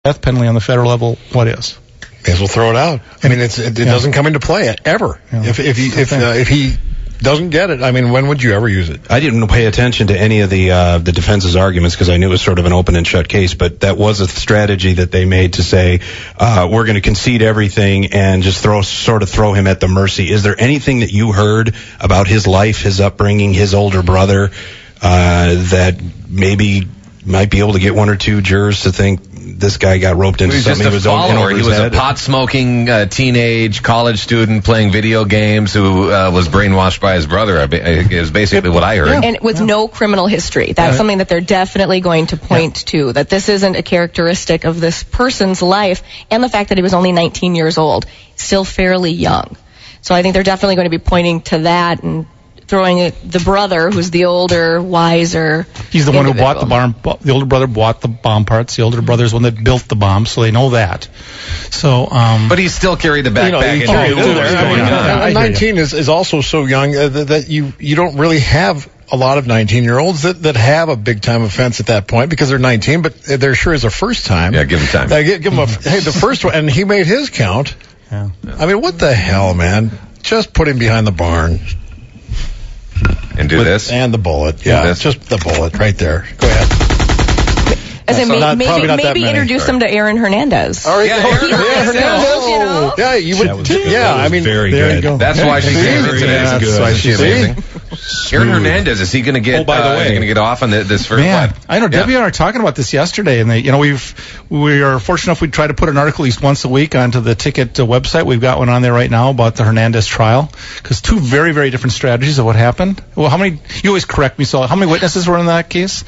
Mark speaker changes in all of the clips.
Speaker 1: death penalty on the federal level, what is?
Speaker 2: May as well throw it out. I mean, it doesn't come into play ever. Yeah. If he doesn't get it, I mean, when would you ever use it?
Speaker 3: I didn't pay attention to any of the defense's arguments because I knew it was sort of an open and shut case, but that was a strategy that they made to say, we're going to concede everything and just throw him at the mercy. Is there anything that you heard about his life, his upbringing, his older brother, that maybe might be able to get one or two jurors to think this guy got roped into something?
Speaker 4: He was a pot-smoking teenage college student playing video games who was brainwashed by his brother, is basically what I heard.
Speaker 5: And with no criminal history. That's something that they're definitely going to point to, that this isn't a characteristic of this person's life, and the fact that he was only 19 years old, still fairly young. So I think they're definitely going to be pointing to that and throwing it, the brother, who's the older, wiser.
Speaker 1: He's the one who bought the bomb. The older brother bought the bomb parts. The older brother's the one that built the bomb, so they know that. So,
Speaker 4: but he still carried the backpack.
Speaker 2: And 19 is also so young that you don't really have a lot of 19-year-olds that have a big-time offense at that point because they're 19, but there sure is a first time.
Speaker 4: Yeah, give him time.
Speaker 2: Give him the first one, and he made his count.
Speaker 1: Yeah.
Speaker 2: I mean, what the hell, man? Just put him behind the barn.
Speaker 4: And do this?
Speaker 2: And the bullet. Yeah, just the bullet right there. Go ahead.
Speaker 5: Maybe introduce him to Aaron Hernandez.
Speaker 2: All right. Aaron Hernandez. Yeah, you would. Yeah, I mean,
Speaker 3: very good.
Speaker 4: That's why she came in today. That's why she's amazing. Aaron Hernandez, is he going to get?
Speaker 3: By the way,
Speaker 4: going to get off on this first
Speaker 1: one? I know Debbie and I were talking about this yesterday, and we are fortunate enough we try to put an article at least once a week onto the Ticket website. We've got one on there right now about the Hernandez trial, because two very, very different strategies of what happened. Well, how many? You always correct me. So, how many witnesses were in that case?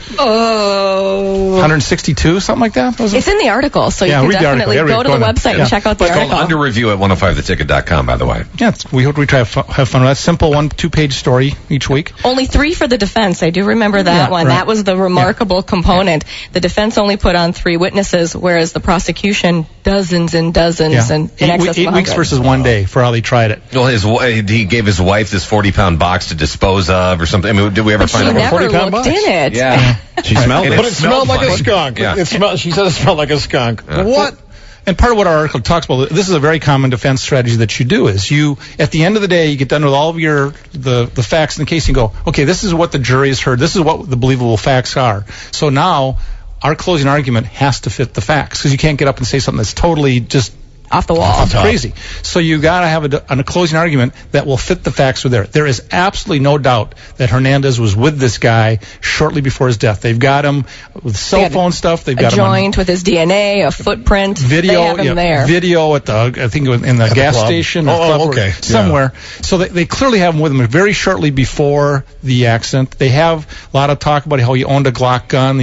Speaker 1: 162, something like that.
Speaker 5: It's in the article, so you can definitely go to the website and check out the article.
Speaker 4: It's called Under Review at 105theticket.com, by the way.
Speaker 1: Yeah, we try to have fun with that. Simple 1-2-page story each week.
Speaker 5: Only 3 for the defense. I do remember that one. Right. That was the remarkable component. The defense only put on 3 witnesses, whereas the prosecution dozens and dozens and in excess of
Speaker 1: 8 weeks versus 1 day for how they tried it.
Speaker 4: Well, he gave his wife this 40-pound box to dispose of or something. I mean, did we ever find a 40-pound box?
Speaker 5: She never looked in it.
Speaker 4: Yeah.
Speaker 3: She smelled it.
Speaker 2: But it smelled like a skunk. Yeah. She said it smelled like a skunk. What?
Speaker 1: And part of what our article talks about, this is a very common defense strategy that you do, is you, at the end of the day, you get done with all of the facts in the case, and you go, okay, this is what the jury has heard, this is what the believable facts are. So now, our closing argument has to fit the facts, because you can't get up and say something that's totally just
Speaker 5: off the wall.
Speaker 1: It's crazy. So you got to have a closing argument that will fit the facts with there. There is absolutely no doubt that Hernandez was with this guy shortly before his death. They've got him with cell phone stuff. They've got
Speaker 5: a joint with his DNA, a footprint.
Speaker 1: Video,
Speaker 5: they have him there.
Speaker 1: Video at I think in the gas station. Somewhere. Yeah. So they clearly have him with him very shortly before the accident. They have a lot of talk about how he owned a Glock gun.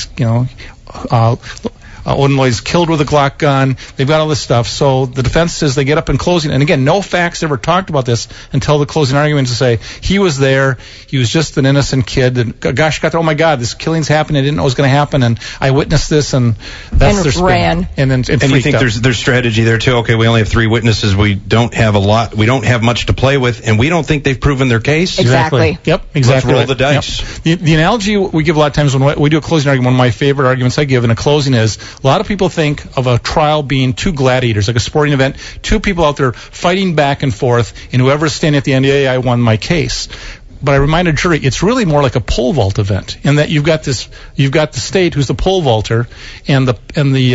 Speaker 1: Illinois killed with a Glock gun. They've got all this stuff. So the defense says they get up in closing, and again, no facts ever talked about this until the closing argument to say he was there, he was just an innocent kid, and gosh, oh my God, this killing's happened, I didn't know it was going to happen, and I witnessed this, and that's their spin.
Speaker 5: Ran.
Speaker 1: And
Speaker 3: you think there's strategy there too? Okay, we only have 3 witnesses. We don't have much to play with, and we don't think they've proven their case.
Speaker 5: Exactly.
Speaker 1: Yep. Exactly.
Speaker 3: Let's roll the dice.
Speaker 1: Yep. The analogy we give a lot of times when we do a closing argument, one of my favorite arguments I give in a closing is, a lot of people think of a trial being 2 gladiators, like a sporting event, 2 people out there fighting back and forth, and whoever's standing at the end, I won my case. But I remind a jury, it's really more like a pole vault event, in that you've got the state who's the pole vaulter, and the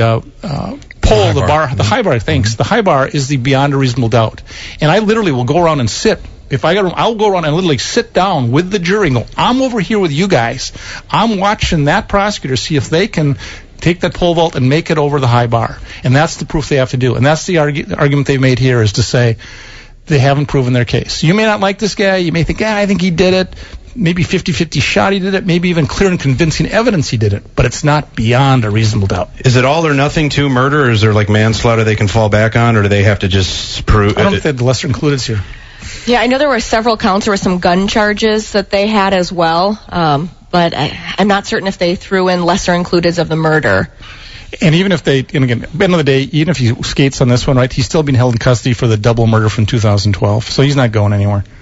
Speaker 1: high bar. Thanks. The high bar is the beyond a reasonable doubt. And I literally will go around and sit. I'll go around and literally sit down with the jury and go, I'm over here with you guys. I'm watching that prosecutor see if they can take that pole vault and make it over the high bar. And that's the proof they have to do. And that's the argument they've made here, is to say they haven't proven their case. You may not like this guy. You may think, I think he did it. Maybe 50-50 shot he did it. Maybe even clear and convincing evidence he did it. But it's not beyond a reasonable doubt.
Speaker 3: Is it all or nothing to murder, or is there like manslaughter they can fall back on, or do they have to just prove?
Speaker 1: I don't think the lesser included here.
Speaker 5: Yeah, I know there were several counts. There were some gun charges that they had as well. But I'm not certain if they threw in lesser includeds of the murder.
Speaker 1: And even if at the end of the day, even if he skates on this one, right, he's still being held in custody for the double murder from 2012. So he's not going anywhere.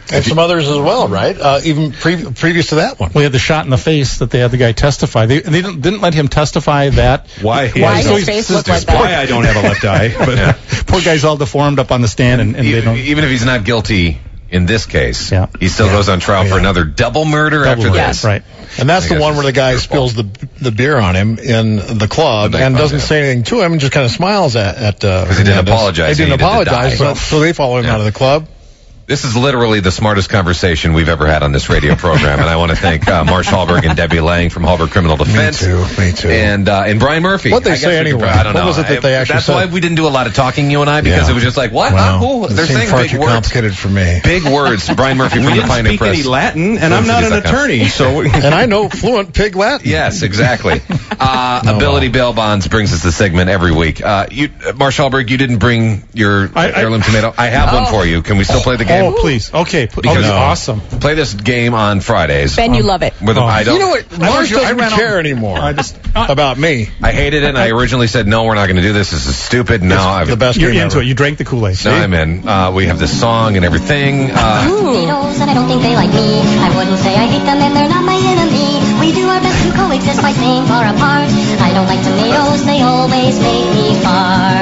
Speaker 2: And some others as well, right? Even previous to that one.
Speaker 1: We had the shot in the face that they had the guy testify. They didn't let him testify that.
Speaker 3: Why
Speaker 5: his face looked like that.
Speaker 3: Why I don't have a left eye. But
Speaker 1: Poor guy's all deformed up on the stand, and they don't.
Speaker 4: Even if he's not guilty in this case,
Speaker 1: Yeah.
Speaker 4: he still goes on trial for another double murder after
Speaker 1: Double
Speaker 4: this.
Speaker 1: murder, right?
Speaker 2: And that's
Speaker 4: I
Speaker 2: the
Speaker 4: guess
Speaker 2: one
Speaker 4: it's
Speaker 2: where the guy
Speaker 4: your
Speaker 2: spills
Speaker 4: fault.
Speaker 2: the beer on him in the club
Speaker 4: The
Speaker 2: and
Speaker 4: nightclub,
Speaker 2: doesn't say anything to him and just kind of smiles at
Speaker 4: Because he didn't apologize.
Speaker 2: They didn't
Speaker 4: He needed to
Speaker 2: apologize,
Speaker 4: die.
Speaker 2: so they follow him
Speaker 4: Yeah.
Speaker 2: out of the club.
Speaker 4: This is literally the smartest conversation we've ever had on this radio program, and I want to thank Marsh Hallberg and Debbie Lang from Hallberg Criminal Defense.
Speaker 2: Me too.
Speaker 4: And Brian Murphy.
Speaker 2: What'd they
Speaker 4: I guess
Speaker 2: say
Speaker 4: we could-
Speaker 2: anyway?
Speaker 4: I don't
Speaker 2: What
Speaker 4: know.
Speaker 2: was it that they actually
Speaker 4: That's
Speaker 2: said?
Speaker 4: why we didn't do a lot of talking, you and I, because
Speaker 2: Yeah.
Speaker 4: it was just like, what?
Speaker 2: Wow.
Speaker 4: Who? They're
Speaker 2: It seemed
Speaker 4: saying
Speaker 2: far
Speaker 4: big
Speaker 2: too
Speaker 4: words.
Speaker 2: complicated for me.
Speaker 4: Big words. Brian Murphy from
Speaker 3: we
Speaker 4: the
Speaker 3: didn't
Speaker 4: Pioneer
Speaker 3: speak
Speaker 4: Press.
Speaker 3: any Latin, and I'm not an attorney, so.
Speaker 2: And I know fluent pig Latin.
Speaker 4: Yes, exactly. Ability Bail Bonds brings us the segment every week. Marsh Hallberg, you didn't bring your heirloom tomato. I have one for you. Can we still play the game?
Speaker 1: Oh, please. Okay.
Speaker 4: Because-
Speaker 1: Awesome.
Speaker 4: Play this game on Fridays.
Speaker 5: Ben, you love it.
Speaker 4: With I don't.
Speaker 2: You know what? Marsh doesn't care anymore about me.
Speaker 4: I hated it, and I originally said, no, we're not going to do this. This is stupid. Now
Speaker 2: It's
Speaker 4: I've
Speaker 2: the best
Speaker 1: You're
Speaker 2: game
Speaker 1: into
Speaker 2: ever.
Speaker 1: it. You drank the Kool-Aid.
Speaker 4: Now I'm in. We have this song and everything.
Speaker 6: Tomatoes, and I don't think they like me. I wouldn't say I hate them, and they're not my enemy. We do our best to coexist by staying far apart. I don't like tomatoes, they always make me far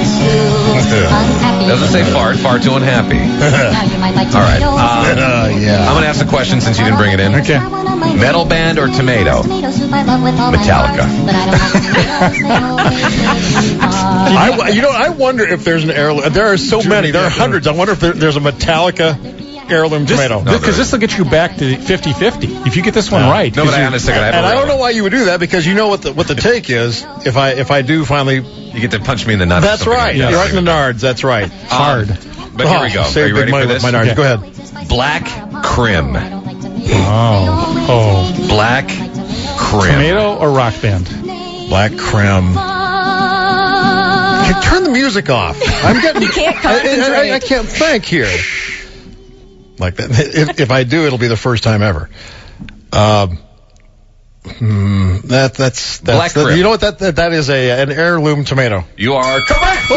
Speaker 6: too unhappy.
Speaker 4: Doesn't say fart. Far too unhappy.
Speaker 6: Now you might like
Speaker 4: All right.
Speaker 6: tomatoes.
Speaker 2: Yeah.
Speaker 4: I'm going to ask the question since you didn't bring it in.
Speaker 1: Okay.
Speaker 4: Metal band or tomato?
Speaker 6: Tomato soup I love with all my
Speaker 4: Metallica.
Speaker 6: heart, but I don't like tomatoes, they always make me far.
Speaker 2: I wonder if there's an heirloom. There are so many. There are hundreds. I wonder if there's a Metallica heirloom tomato.
Speaker 1: Because this will get you back to 50-50. If you get this one right.
Speaker 4: No, but I honestly,
Speaker 2: And I don't know why you would do that because you know what the take is. If I do finally,
Speaker 4: You get to punch me in the nuts. or
Speaker 2: that's
Speaker 4: something
Speaker 2: right.
Speaker 4: like that.
Speaker 2: You're right in the nards. That's right.
Speaker 1: Hard.
Speaker 4: But here we go.
Speaker 2: Save
Speaker 4: Are you
Speaker 2: big
Speaker 4: ready
Speaker 2: money
Speaker 4: for
Speaker 2: with
Speaker 4: this?
Speaker 2: my nards.
Speaker 1: Okay.
Speaker 2: Go ahead.
Speaker 4: Black Crim.
Speaker 1: Oh.
Speaker 4: Black Crim.
Speaker 1: Tomato or rock band?
Speaker 2: Black creme. Hey, turn the music off. I'm getting.
Speaker 5: You can't concentrate.
Speaker 2: I can't think here. Like that. If I do, it'll be the first time ever. That's
Speaker 4: Black creme.
Speaker 2: you know what that is an heirloom tomato.
Speaker 4: You are correct.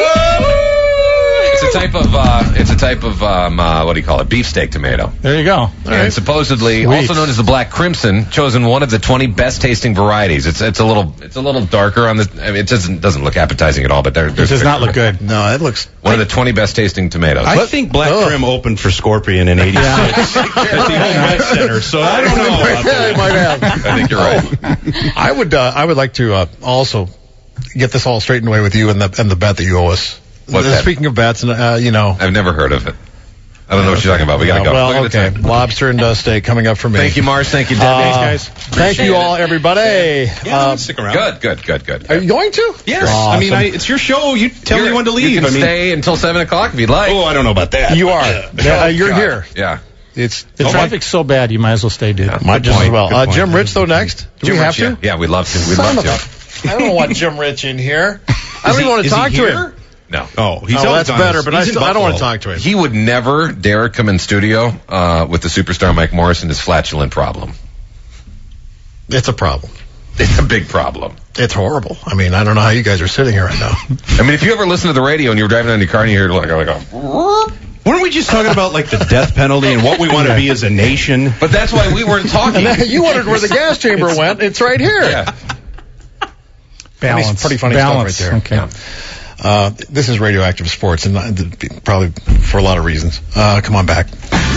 Speaker 4: It's a type of what do you call it? Beefsteak tomato.
Speaker 1: There you go.
Speaker 4: And supposedly,
Speaker 1: Sweet.
Speaker 4: also known as the Black Crimson, chosen one of the 20 best tasting varieties. It's a little darker on the. I mean, it doesn't look appetizing at all, but
Speaker 1: It does not look good.
Speaker 2: No, it looks.
Speaker 4: One of the 20 best tasting tomatoes.
Speaker 3: I think Black Crim opened for Scorpion in '86 at the Home Vet Center, so I don't know about
Speaker 2: Yeah, it
Speaker 3: that.
Speaker 2: might have.
Speaker 4: I think you're right.
Speaker 2: I would like to also get this all straightened away with you and the bet that you owe us.
Speaker 4: What bet?
Speaker 2: Speaking of bets, and
Speaker 4: I've never heard of it. I don't know what you're talking about. We gotta go.
Speaker 2: Well,
Speaker 4: Look at the
Speaker 2: okay.
Speaker 4: time.
Speaker 2: Lobster and steak coming up for me.
Speaker 4: Thank you, Mars. Thank you, Debbie.
Speaker 1: Thanks, guys.
Speaker 2: Thank you all, everybody.
Speaker 3: Yeah, stick around.
Speaker 4: Good.
Speaker 2: Are you going to?
Speaker 3: Yes.
Speaker 2: Awesome.
Speaker 3: I mean, it's your show. You tell me when to leave.
Speaker 4: You can
Speaker 3: I mean,
Speaker 4: stay until 7 o'clock if you'd like.
Speaker 3: oh, I don't know about that.
Speaker 2: You are. You're
Speaker 4: God.
Speaker 2: here.
Speaker 4: Yeah.
Speaker 2: It's
Speaker 1: The traffic's so bad, you might as well stay, dude.
Speaker 2: might just as well.
Speaker 3: Good point.
Speaker 2: Jim Rich though next. Do
Speaker 4: Jim
Speaker 2: we have
Speaker 4: Rich,
Speaker 2: to?
Speaker 4: Yeah, we'd love to. We'd
Speaker 2: Son
Speaker 4: love
Speaker 2: of
Speaker 4: to.
Speaker 2: I don't want Jim Rich in here. I don't even want to
Speaker 3: Is he
Speaker 2: talk to
Speaker 3: here?
Speaker 2: him.
Speaker 4: No.
Speaker 3: Oh, he's
Speaker 2: Oh,
Speaker 3: always
Speaker 2: that's
Speaker 3: on
Speaker 2: better,
Speaker 3: his-
Speaker 2: but
Speaker 3: he's in
Speaker 2: I don't want to
Speaker 3: Buffalo.
Speaker 2: talk to him.
Speaker 4: He would never dare come in studio with the superstar Mike Morris and his flatulent problem.
Speaker 2: It's a problem.
Speaker 4: It's a big problem.
Speaker 2: It's horrible. I mean, I don't know how you guys are sitting here right now.
Speaker 4: I mean, if you ever listen to the radio and you were driving on your car and you heard like
Speaker 3: Weren't we just talking about like the death penalty and what we want to be as a nation?
Speaker 4: but that's why we weren't talking.
Speaker 2: You wondered where the gas chamber went. It's right here.
Speaker 4: Yeah.
Speaker 1: Balance.
Speaker 2: Pretty funny
Speaker 1: Balance.
Speaker 2: stuff right there.
Speaker 1: Okay.
Speaker 2: This is Radioactive Sports, and probably for a lot of reasons. Come on back.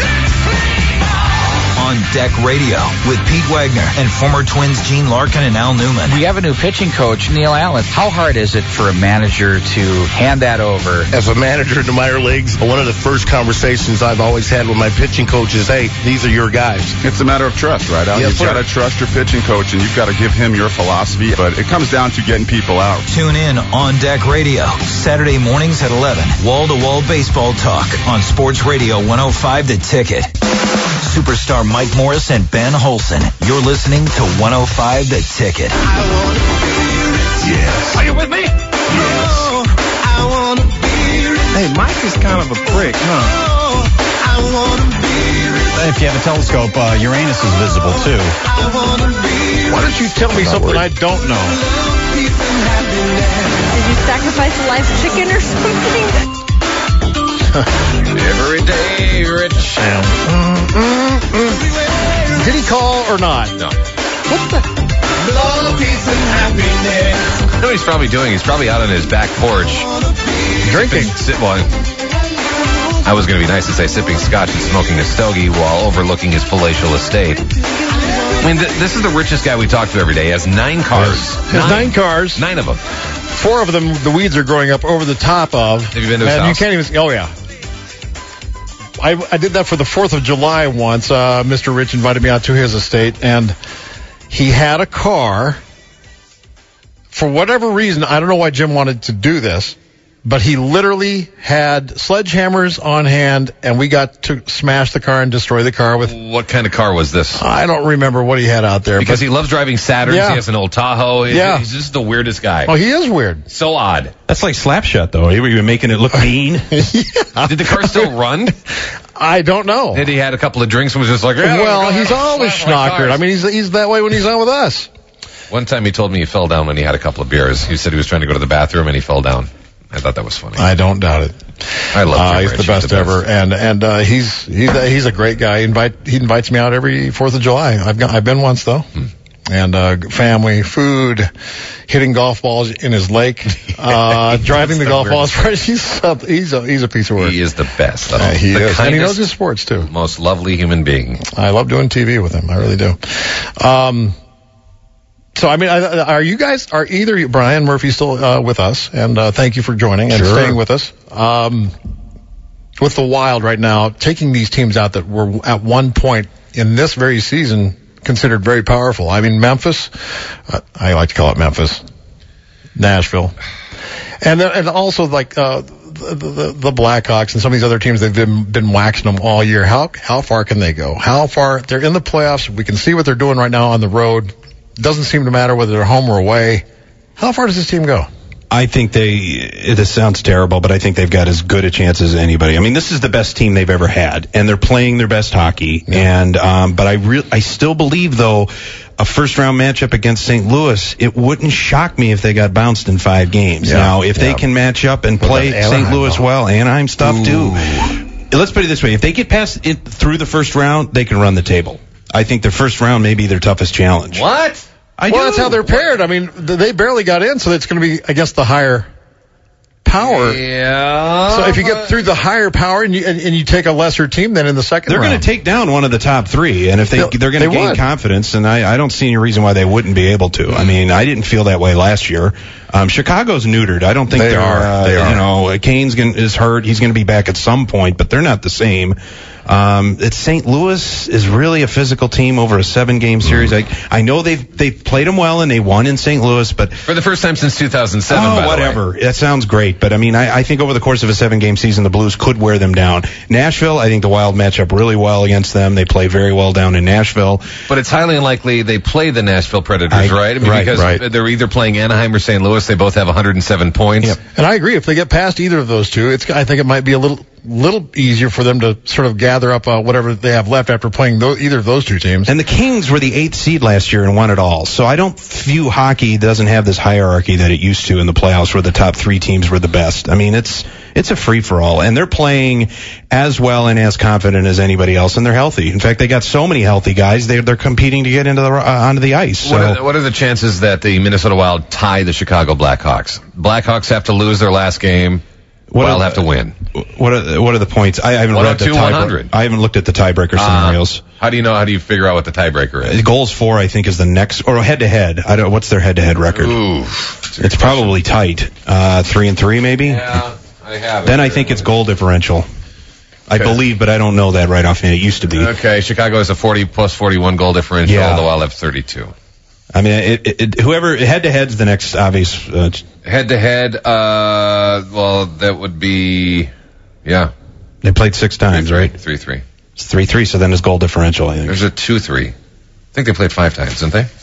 Speaker 7: On Deck Radio with Pete Wagner and former Twins Gene Larkin and Al Newman.
Speaker 8: We have a new pitching coach, Neil Allen. How hard is it for a manager to hand that over?
Speaker 9: As a manager in the minor leagues, one of the first conversations I've always had with my pitching coach is, hey, these are your guys.
Speaker 10: It's a matter of trust, right, Al?
Speaker 9: Yes,
Speaker 10: You've got to trust your pitching coach, and you've got to give him your philosophy. But it comes down to getting people out.
Speaker 7: Tune in On Deck Radio, Saturday mornings at 11. Wall-to-wall baseball talk on Sports Radio 105 The Ticket. Superstar Mike Morris and Ben Holson. You're listening to 105 The Ticket.
Speaker 9: Yes.
Speaker 4: Are you with me?
Speaker 2: Hey, Mike is kind of a prick, huh?
Speaker 8: If you have a telescope, Uranus is visible too.
Speaker 2: Why don't you tell me something I don't know?
Speaker 5: Did you sacrifice a live chicken or something?
Speaker 4: Every day, Rich.
Speaker 2: Did he call or not?
Speaker 4: No.
Speaker 2: What the?
Speaker 4: Love, peace, and happiness. You know what he's probably doing? He's probably out on his back porch.
Speaker 2: Drinking.
Speaker 4: I was going to be nice to say sipping scotch and smoking a stogie while overlooking his palatial estate. I mean, this is the richest guy we talk to every day. He has 9 cars.
Speaker 2: He has 9 cars.
Speaker 4: 9 of them.
Speaker 2: 4 of them, the weeds are growing up over the top of.
Speaker 4: Have you been to his house?
Speaker 2: You can't even. Oh yeah. I did that for the 4th of July once. Mr. Rich invited me out to his estate, and he had a car. For whatever reason, I don't know why Jim wanted to do this, but he literally had sledgehammers on hand, and we got to smash the car and destroy the car with...
Speaker 4: What kind of car was this?
Speaker 2: I don't remember what he had out there.
Speaker 4: Because he loves driving Saturns.
Speaker 2: Yeah.
Speaker 4: He has an old Tahoe. He's just the weirdest guy.
Speaker 2: Oh, he is weird.
Speaker 4: So odd.
Speaker 3: That's like Slapshot, though. You were making it look mean.
Speaker 2: Yeah.
Speaker 4: Did the car still run?
Speaker 2: I don't know.
Speaker 4: Did he had a couple of drinks and was just like...
Speaker 2: Well, he's always schnockered. I mean, he's that way when he's out with us.
Speaker 4: One time he told me he fell down when he had a couple of beers. He said he was trying to go to the bathroom and he fell down. I thought that was funny.
Speaker 2: I don't doubt it.
Speaker 4: I love Jim
Speaker 2: He's
Speaker 4: Rich.
Speaker 2: the best ever, and he's a great guy. He invites me out every 4th of July. I've been once though, and family, food, hitting golf balls in his lake, driving the golf balls. He's a piece of work.
Speaker 4: He is the best.
Speaker 2: He is, and he knows his sports too.
Speaker 4: Most lovely human being.
Speaker 2: I love doing TV with him. I really do. So, I mean, are either Brian Murphy still with us? And thank you for joining and staying with us. With the Wild right now, taking these teams out that were at one point in this very season considered very powerful. I mean, Memphis, I like to call it Memphis, Nashville, and also like the Blackhawks and some of these other teams. They've been waxing them all year. How far can they go? How far? They're in the playoffs. We can see what they're doing right now on the road. Doesn't seem to matter whether they're home or away. How far does this team go?
Speaker 3: I think this sounds terrible, but I think they've got as good a chance as anybody. I mean, this is the best team they've ever had, and they're playing their best hockey. Yeah. And but I still believe, though, a first-round matchup against St. Louis, it wouldn't shock me if they got bounced in 5 games. Yeah. Now, if they can match up and play St. Louis well, Anaheim stuff too. Let's put it this way: if they get past it through the first round, they can run the table. I think their first round may be their toughest challenge.
Speaker 4: What?
Speaker 2: That's how they're paired. I mean, they barely got in, so it's going to be, I guess, the higher power.
Speaker 4: Yeah.
Speaker 2: So if you get through the higher power and you take a lesser team, then in the second
Speaker 3: round, they're going to take down one of the top 3, and if they're going to gain confidence, and I don't see any reason why they wouldn't be able to. I mean, I didn't feel that way last year. Chicago's neutered. I don't think they are. You know, Kane's is hurt. He's going to be back at some point, but they're not the same. It's St. Louis is really a physical team over a 7-game series. I know they've played them well and they won in St. Louis, but
Speaker 4: for the first time since 2007.
Speaker 3: Oh, whatever. That sounds great, but I mean, I think over the course of a 7-game season, the Blues could wear them down. Nashville, I think the Wild match up really well against them. They play very well down in Nashville,
Speaker 4: but it's highly unlikely they play the Nashville Predators, right? I mean, because they're either playing Anaheim or St. Louis. They both have 107 points.
Speaker 2: Yep. And I agree. If they get past either of those two, I think it might be a little easier for them to sort of gather up whatever they have left after playing either of those two teams.
Speaker 3: And the Kings were the 8th seed last year and won it all. So I don't view hockey doesn't have this hierarchy that it used to in the playoffs where the top 3 teams were the best. I mean, it's a free-for-all, and they're playing as well and as confident as anybody else, and they're healthy. In fact, they got so many healthy guys, they're competing to get into onto the ice. So.
Speaker 4: What are the chances that the Minnesota Wild tie the Chicago Blackhawks? Blackhawks have to lose their last game. Wild have to win.
Speaker 3: What are the points? I haven't read the tiebreaker. I haven't looked at the tiebreaker scenarios.
Speaker 4: How do you figure out what the tiebreaker is?
Speaker 3: Goals for, I think, is the next, or head-to-head. What's their head-to-head record?
Speaker 4: Ooh,
Speaker 3: it's probably tight. 3-3 maybe.
Speaker 4: Yeah, I have.
Speaker 3: Then I think it's goal differential. I believe, but I don't know that right offhand. It used to be.
Speaker 4: Okay, Chicago has a 40 plus 41 goal differential. The Wild have 32.
Speaker 3: I mean, whoever head-to-head's the next obvious.
Speaker 4: Head-to-head, well, that would be, yeah.
Speaker 3: They played 6 times,
Speaker 4: 3-3,
Speaker 3: right?
Speaker 4: 3-3.
Speaker 3: It's 3-3, so then it's goal differential, I think.
Speaker 4: There's a 2-3. I think they played 5 times, didn't they?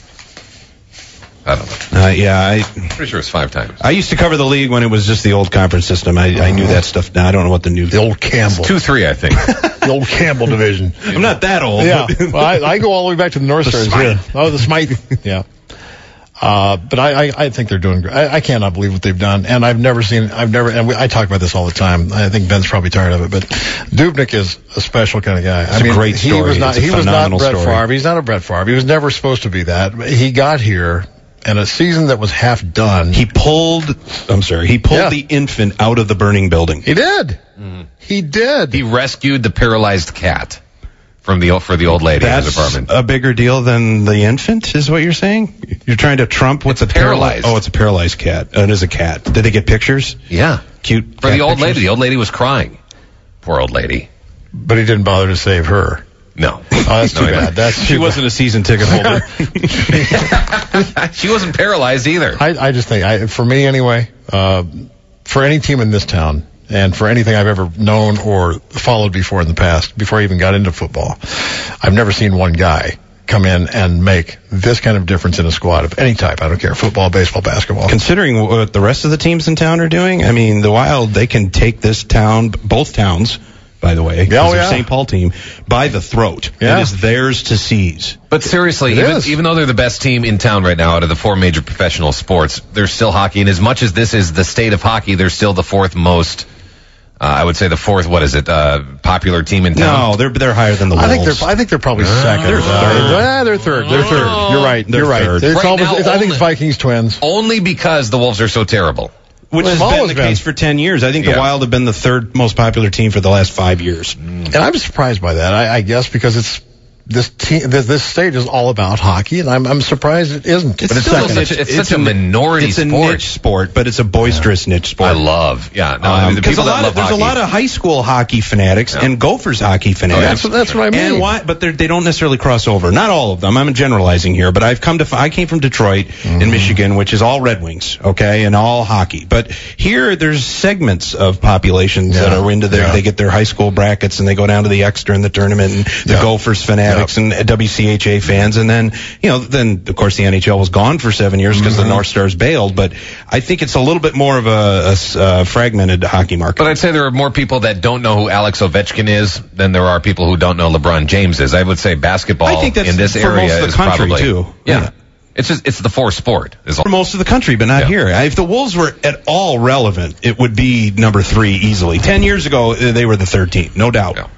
Speaker 4: I don't know.
Speaker 3: Yeah,
Speaker 4: pretty sure it's 5 times.
Speaker 3: I used to cover the league when it was just the old conference system. I knew that stuff. Now I don't know what the
Speaker 2: old Campbell.
Speaker 4: 2-3, I think.
Speaker 2: The old Campbell division.
Speaker 3: I'm not that old.
Speaker 2: Yeah, well, I go all the way back to the North Stars here. Oh, the Smythe. Yeah. But I think they're doing great. I cannot believe what they've done. And I talk about this all the time. I think Ben's probably tired of it, but Dubnyk is a special kind of guy.
Speaker 3: It's a great story.
Speaker 2: He was not Brett Favre. He's not a Brett Favre. He was never supposed to be that. He got here. And a season that was half done.
Speaker 3: He pulled the infant out of the burning building.
Speaker 2: He did. Mm. He did.
Speaker 4: He rescued the paralyzed cat for the old lady in his apartment.
Speaker 3: That's a bigger deal than the infant, is what you're saying? You're trying to trump what's a paralyzed? Oh, it's a paralyzed cat. It is a cat. Did they get pictures?
Speaker 4: Yeah.
Speaker 3: Cute.
Speaker 4: For the old lady. The old lady was crying. Poor old lady.
Speaker 2: But he didn't bother to save her.
Speaker 4: No.
Speaker 2: Oh, that's too bad.
Speaker 3: She wasn't a season ticket holder.
Speaker 4: She wasn't paralyzed either.
Speaker 2: I just think, for me anyway, for any team in this town, and for anything I've ever known or followed before in the past, before I even got into football, I've never seen one guy come in and make this kind of difference in a squad of any type. I don't care, football, baseball, basketball.
Speaker 3: Considering what the rest of the teams in town are doing, I mean, the Wild, they can take this town, both towns, by the way, because they're St. Paul team, by the throat. Yeah. It is theirs to seize.
Speaker 4: But seriously, even though they're the best team in town right now out of the 4 major professional sports, they're still hockey. And as much as this is the state of hockey, they're still the fourth most, I would say the fourth, popular team in town?
Speaker 3: No, they're higher than the Wolves.
Speaker 2: I think they're probably second.
Speaker 3: They're third.
Speaker 2: They're third. They're third. You're right. You're right. I think it's Vikings Twins.
Speaker 4: Only because the Wolves are so terrible.
Speaker 3: Which has been the case for 10 years. I think the Wild have been the third most popular team for the last 5 years.
Speaker 2: And I'm surprised by that, I guess, because this state is all about hockey, and I'm surprised it isn't.
Speaker 4: But it's such a minority sport.
Speaker 3: It's a niche sport, but it's a boisterous niche sport.
Speaker 4: I love. Yeah.
Speaker 3: No, because there's a lot of high school hockey fanatics and Gophers hockey fanatics.
Speaker 2: That's what I mean.
Speaker 3: But they don't necessarily cross over. Not all of them. I'm generalizing here, but I came from Detroit in Michigan, which is all Red Wings, okay, and all hockey. But here there's segments of populations that are into they get their high school brackets and they go down to the extra in the tournament and the Gophers fanatics. And WCHA fans, and then of course the NHL was gone for 7 years because the North Stars bailed. But I think it's a little bit more of a fragmented hockey market.
Speaker 4: But I'd say there are more people that don't know who Alex Ovechkin is than there are people who don't know LeBron James is. I would say basketball in this area
Speaker 3: most of the
Speaker 4: is
Speaker 3: country
Speaker 4: probably
Speaker 3: too.
Speaker 4: Yeah. It's the fourth sport.
Speaker 3: For most of the country, but not here. If the Wolves were at all relevant, it would be number 3 easily. 10 years ago, they were the third team, no doubt.
Speaker 4: Yeah.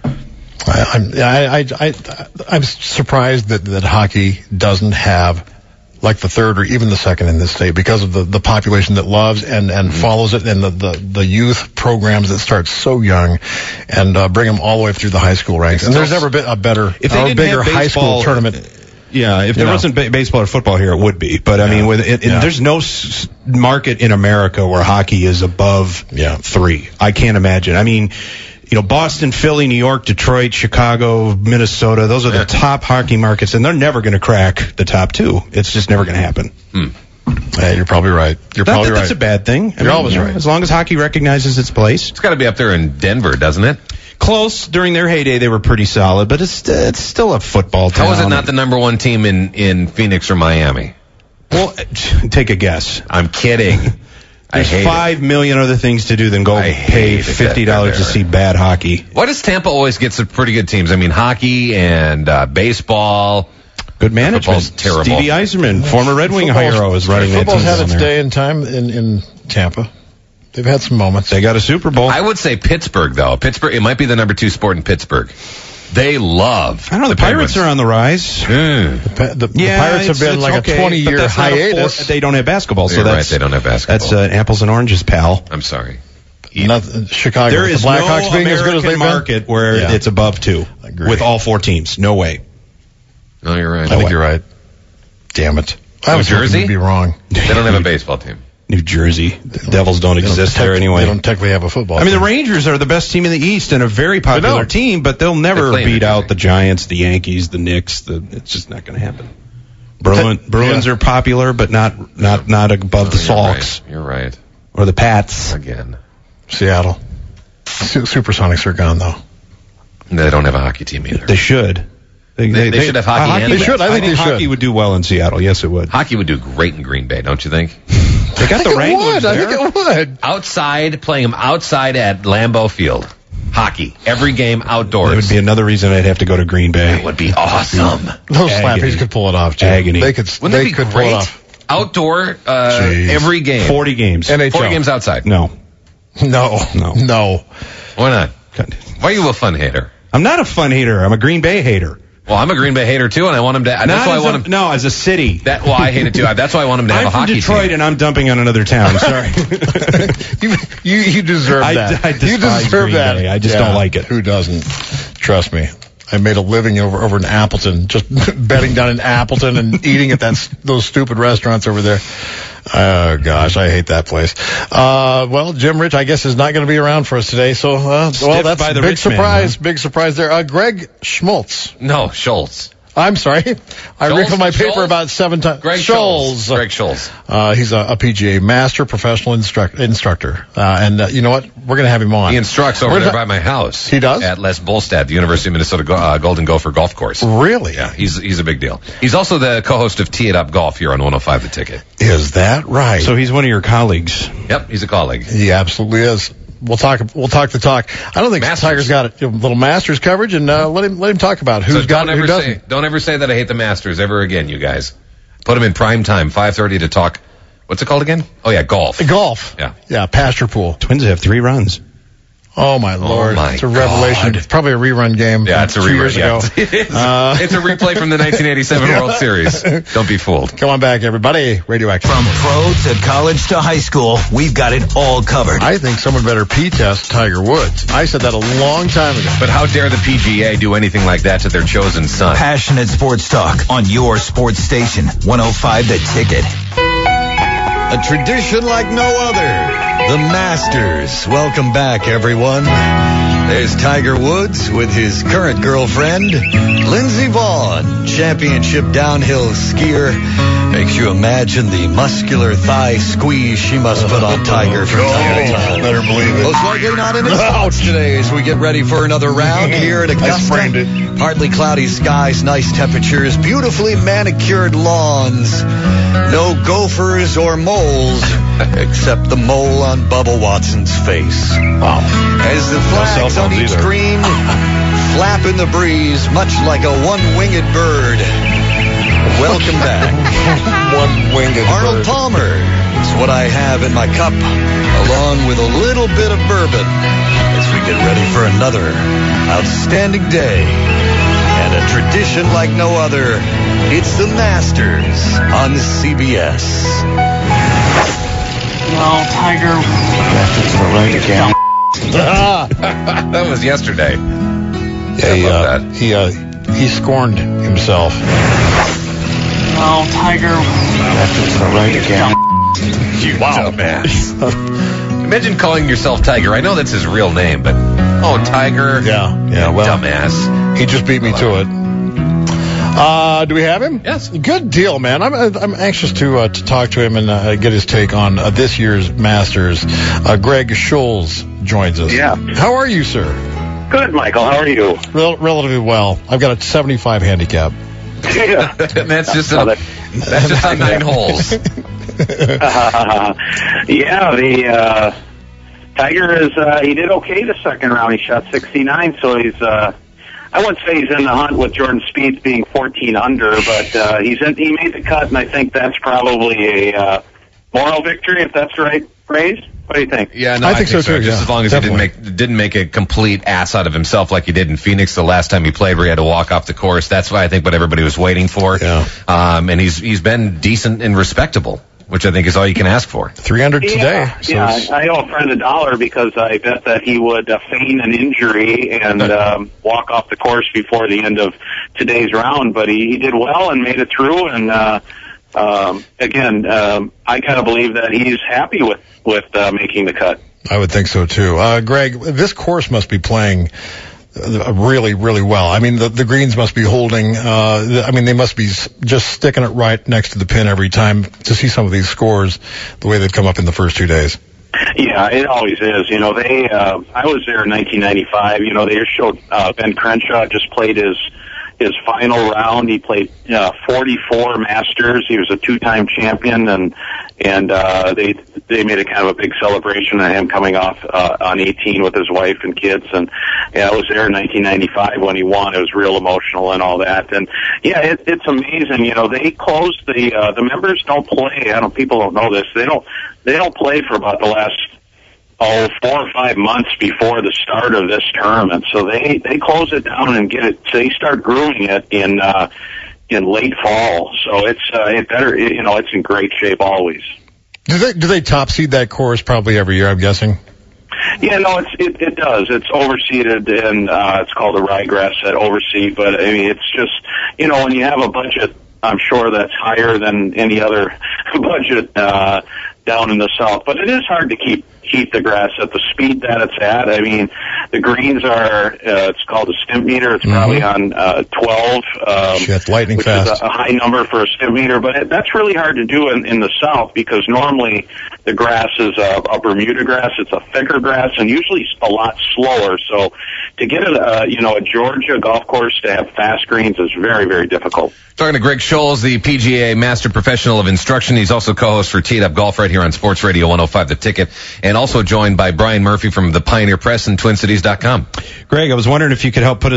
Speaker 2: I'm surprised that hockey doesn't have like the third or even the second in this state because of the population that loves and follows it, and the youth programs that start so young and bring them all the way through the high school ranks. And there's never been a bigger high school tournament.
Speaker 3: Yeah, if there wasn't baseball or football here, it would be. But I mean, there's no market in America where hockey is above 3. I can't imagine. I mean, Boston, Philly, New York, Detroit, Chicago, Minnesota, those are the top hockey markets, and they're never going to crack the top 2. It's just never going to happen.
Speaker 2: Yeah, you're probably right.
Speaker 3: That's a bad thing.
Speaker 2: You're always right.
Speaker 3: As long as hockey recognizes its place.
Speaker 4: It's got to be up there in Denver, doesn't it?
Speaker 3: Close. During their heyday, they were pretty solid, but it's still a football town.
Speaker 4: How is it not the number 1 team in Phoenix or Miami?
Speaker 3: Well, take a guess.
Speaker 4: I'm kidding.
Speaker 3: There's 5 million other things to do than go pay $50 to see bad hockey.
Speaker 4: Why does Tampa always get some pretty good teams? I mean, hockey and baseball.
Speaker 3: Good management.
Speaker 4: Terrible.
Speaker 3: Stevie Yzerman, former Red Wing hero, is running that team.
Speaker 2: Football's had its day in time in Tampa. They've had some moments.
Speaker 3: They got a Super Bowl.
Speaker 4: I would say Pittsburgh, though. It might be the number 2 sport in Pittsburgh. They love.
Speaker 3: I don't know. The Pirates are on the rise.
Speaker 2: The Pirates have been like a 20-year hiatus.
Speaker 3: They don't have basketball, so
Speaker 4: You're right. They don't have basketball.
Speaker 3: That's apples and oranges, pal.
Speaker 4: I'm sorry.
Speaker 2: Chicago.
Speaker 3: There is
Speaker 2: the Blackhawks
Speaker 3: no
Speaker 2: being as good as they've
Speaker 3: market where it's above 2 with all 4 teams. No way.
Speaker 4: No, you're right.
Speaker 2: I think you're right. Damn it.
Speaker 4: New Jersey?
Speaker 2: You'd be wrong.
Speaker 4: They don't have a baseball team.
Speaker 3: New Jersey. The Devils don't exist there anyway.
Speaker 2: They don't technically have a football team.
Speaker 3: I mean, the Rangers are the best team in the East and a very popular team, but they'll never beat out the Giants, the Yankees, the Knicks. It's just not going to happen. Bruins are popular, but not above the Sox.
Speaker 4: You're right.
Speaker 3: Or the Pats.
Speaker 4: Again.
Speaker 2: Seattle. Supersonics are gone, though.
Speaker 4: They don't have a hockey team either.
Speaker 3: They should.
Speaker 4: They should have hockey.
Speaker 2: They should. I think they should.
Speaker 3: Hockey would do well in Seattle. Yes, it would.
Speaker 4: Hockey would do great in Green Bay, don't you think?
Speaker 3: They got the Wranglers there.
Speaker 2: I think it would.
Speaker 4: Outside, playing them outside at Lambeau Field. Hockey. Every game outdoors.
Speaker 3: That would be another reason I'd have to go to Green Bay.
Speaker 4: That would be awesome.
Speaker 2: Those Slappies could pull it off, too.
Speaker 3: Agony.
Speaker 2: They could pull it off.
Speaker 4: Outdoor, every game.
Speaker 3: 40 games.
Speaker 2: NHL.
Speaker 4: 40 games outside.
Speaker 3: No.
Speaker 4: Why not? Why are you a fun hater?
Speaker 3: I'm not a fun hater. I'm a Green Bay hater.
Speaker 4: Well, I'm a Green Bay hater too, and I want him to. That's why I want him.
Speaker 3: No, as a city.
Speaker 4: Well, I hate it too. That's why I want him to have a hockey team.
Speaker 3: I'm from Detroit, and I'm dumping on another town. Sorry.
Speaker 2: you deserve that.
Speaker 3: I
Speaker 2: you deserve
Speaker 3: Green
Speaker 2: that.
Speaker 3: Bay. I just don't like it.
Speaker 2: Who doesn't? Trust me. I made a living over in Appleton, just bedding down in Appleton and eating at those stupid restaurants over there. Oh, gosh, I hate that place. Well, Jim Rich, I guess, is not going to be around for us today. So, that's a big surprise. Big surprise there. Greg Schmaltz.
Speaker 4: No, Schultz.
Speaker 2: I'm sorry. I wrinkled my paper about 7 times.
Speaker 4: Greg Schultz. Greg Schultz.
Speaker 2: He's a PGA master professional instructor. And you know what? We're going to have him on.
Speaker 4: He instructs over there by my house.
Speaker 2: He does?
Speaker 4: At Les Bolstad, the University of Minnesota Golden Gopher Golf Course.
Speaker 2: Really?
Speaker 4: Yeah, he's a big deal. He's also the co-host of Tee It Up Golf here on 105 The Ticket.
Speaker 2: Is that right?
Speaker 3: So he's one of your colleagues.
Speaker 4: Yep, he's a colleague.
Speaker 2: He absolutely is. We'll talk the talk. I don't think Tiger's got a little Masters coverage, and let him talk about who's got it, who doesn't.
Speaker 4: Don't ever say that I hate the Masters ever again, you guys. Put him in prime time, 5:30 to talk. What's it called again? Oh yeah, golf.
Speaker 2: Golf. Yeah, pasture pool.
Speaker 3: Twins have 3 runs.
Speaker 2: Oh my Lord! It's a revelation. It's probably a rerun game.
Speaker 4: Yeah, it's a
Speaker 2: 2 years ago.
Speaker 4: It's a replay from the 1987 World Series. Don't be fooled.
Speaker 2: Come on back, everybody. Radioactive.
Speaker 7: From pro to college to high school, we've got it all covered.
Speaker 2: I think someone better P-test Tiger Woods. I said that a long time ago.
Speaker 4: But how dare the PGA do anything like that to their chosen son?
Speaker 7: Passionate sports talk on your sports station, 105 The Ticket.
Speaker 11: A tradition like no other. The Masters. Welcome back, everyone. There's Tiger Woods with his current girlfriend, Lindsey Vonn, championship downhill skier. Makes you imagine the muscular thigh squeeze she must put on Tiger from time to time.
Speaker 2: Better believe it.
Speaker 11: Most likely not in his thoughts today as we get ready for another round here at Augusta.
Speaker 2: I sprained it.
Speaker 11: Partly cloudy skies, nice temperatures, beautifully manicured lawns. No gophers or moles, except the mole on Bubba Watson's face.
Speaker 2: Wow.
Speaker 11: As the flags on each green flap in the breeze, much like a one-winged bird. Welcome back.
Speaker 2: One-winged
Speaker 11: Arnold
Speaker 2: bird.
Speaker 11: Palmer is what I have in my cup, along with a little bit of bourbon, as we get ready for another outstanding day. And a tradition like no other, it's the Masters on CBS.
Speaker 12: Well, Tiger.
Speaker 11: That's right again.
Speaker 4: That was yesterday.
Speaker 2: Yeah, he scorned himself.
Speaker 12: Well, Tiger.
Speaker 11: That's right again.
Speaker 4: You dumbass. Imagine calling yourself Tiger. I know that's his real name, but Tiger.
Speaker 2: Yeah. Well,
Speaker 4: dumbass.
Speaker 2: He just beat me to it. Do we have him?
Speaker 4: Yes.
Speaker 2: Good deal, man. I'm anxious to talk to him and get his take on this year's Masters. Greg Schultz joins us.
Speaker 13: Yeah.
Speaker 2: How are you, sir?
Speaker 13: Good, Michael. How are you?
Speaker 2: Relatively well. I've got a 75 handicap.
Speaker 13: Yeah.
Speaker 4: And that's just on 9 holes.
Speaker 13: The Tiger is he did okay the second round. He shot 69, so he's I wouldn't say he's in the hunt with Jordan Spieth being 14 under, but he made the cut, and I think that's probably a moral victory, if that's the right phrase. What do you think?
Speaker 4: Yeah, no, I think so too. Just as long as he didn't make a complete ass out of himself like he did in Phoenix the last time he played, where he had to walk off the course. That's what I think what everybody was waiting for.
Speaker 2: Yeah.
Speaker 4: And he's been decent and respectable, which I think is all you can ask for.
Speaker 2: 300 today. So
Speaker 13: I owe a friend $1 because I bet that he would feign an injury and walk off the course before the end of today's round. But he did well and made it through. And again, I kind of believe that he's happy with making the cut.
Speaker 2: I would think so too. Greg, this course must be playing really, really well. I mean, the greens must be holding. They must be just sticking it right next to the pin every time to see some of these scores the way they've come up in the first 2 days.
Speaker 13: Yeah, it always is. I was there in 1995. They just showed Ben Crenshaw just played his his final round. He played 44 Masters. He was a 2-time champion, and they made a kind of a big celebration of him coming off on 18 with his wife and kids. And yeah, I was there in 1995 when he won. It was real emotional and all that. And yeah, it's amazing. You know, they closed the members don't play. People don't know this. They don't play for about the last 4 or 5 months before the start of this tournament. So they close it down and get it. They start grooming it in late fall. So it's in great shape always.
Speaker 2: Do they top seed that course probably every year, I'm guessing?
Speaker 13: Yeah, no, it does. It's overseeded, and it's called a ryegrass at overseed. But I mean, it's just, you know, when you have a budget, I'm sure that's higher than any other budget down in the south. But it is hard to keep the grass at the speed that it's at. I mean, the greens are, it's called a stimp meter. It's probably on 12.
Speaker 2: Shit, lightning
Speaker 13: which
Speaker 2: fast.
Speaker 13: is a high number for a stimp meter. But that's really hard to do in the south, because normally the grass is a Bermuda grass. It's a thicker grass and usually a lot slower. So to get a Georgia golf course to have fast greens is very, very difficult.
Speaker 4: Talking to Greg Scholes, the PGA Master Professional of Instruction. He's also co-host for Teed Up Golf right here on Sports Radio 105 The Ticket, and also joined by Brian Murphy from the Pioneer Press and TwinCities.com.
Speaker 3: Greg, I was wondering if you could help give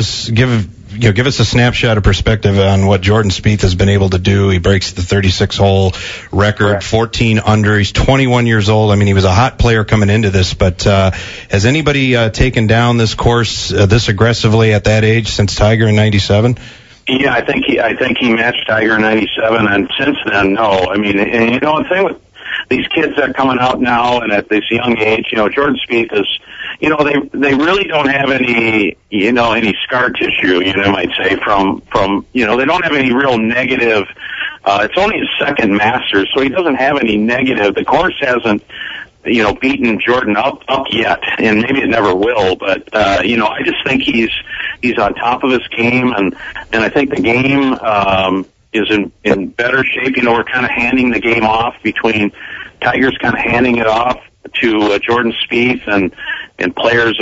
Speaker 3: us a snapshot of perspective on what Jordan Spieth has been able to do. He breaks the 36-hole record, correct. 14 under. He's 21 years old. I mean, he was a hot player coming into this, but has anybody taken down this course this aggressively at that age since Tiger in '97?
Speaker 13: Yeah, I think he matched Tiger in '97, and since then, no. I mean, and you know, the thing with these kids that are coming out now and at this young age, you know, Jordan Spieth is, you know, they really don't have any scar tissue, you might say, from you know, they don't have any real negative. It's only his second Masters, so he doesn't have any negative. The course hasn't, you know, beaten Jordan up yet, and maybe it never will. But you know, I just think he's on top of his game, and I think the game is in better shape. You know, we're kind of handing the game off between Tiger's kind of handing it off to Jordan Spieth and players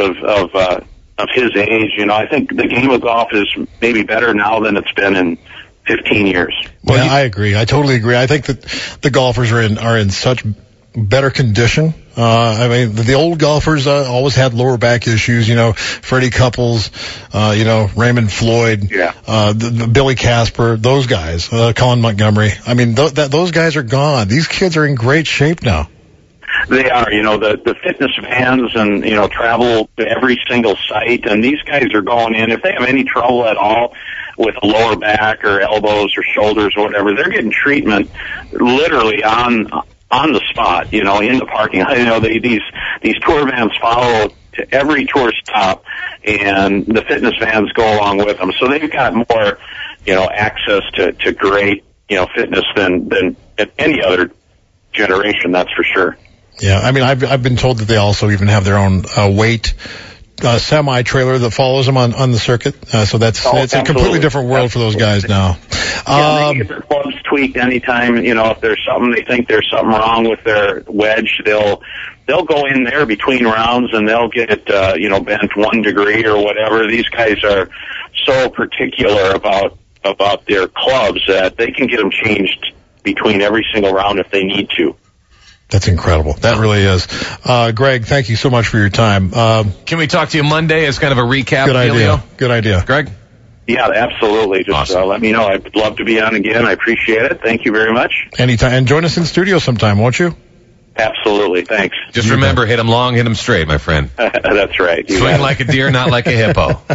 Speaker 13: of his age. You know, I think the game of golf is maybe better now than it's been in 15 years.
Speaker 2: Well, yeah, I agree. I totally agree. I think that the golfers are in such better condition. I mean, the old golfers always had lower back issues. You know, Freddie Couples, you know, Raymond Floyd, the Billy Casper, those guys, Colin Montgomery. I mean, those guys are gone. These kids are in great shape now.
Speaker 13: They are, you know, the fitness vans and, you know, travel to every single site, and these guys are going in. If they have any trouble at all with a lower back or elbows or shoulders or whatever, they're getting treatment literally on the spot, you know, in the parking lot. You know, these tour vans follow to every tour stop, and the fitness vans go along with them. So they've got more, you know, access to great, you know, fitness than any other generation, that's for sure.
Speaker 2: Yeah, I mean, I've been told that they also even have their own weight semi-trailer that follows them on the circuit. So it's a completely different world for those guys now.
Speaker 13: Yeah, they get their clubs tweaked anytime, you know, if there's something, they think there's something wrong with their wedge, they'll go in there between rounds and they'll get it, you know, bent 1 degree or whatever. These guys are so particular about their clubs that they can get them changed between every single round if they need to.
Speaker 2: That's incredible. That really is. Greg, thank you so much for your time.
Speaker 4: Can we talk to you Monday as kind of a recap?
Speaker 2: Good idea. Good idea.
Speaker 4: Greg?
Speaker 13: Yeah, absolutely. Just
Speaker 4: awesome.
Speaker 13: Let me know. I'd love to be on again. I appreciate it. Thank you very much.
Speaker 2: Anytime. And join us in studio sometime, won't you?
Speaker 13: Absolutely. Thanks.
Speaker 4: Just remember, hit them long, hit them straight, my friend.
Speaker 13: That's right.
Speaker 4: Swing like a deer, not like a hippo.
Speaker 13: All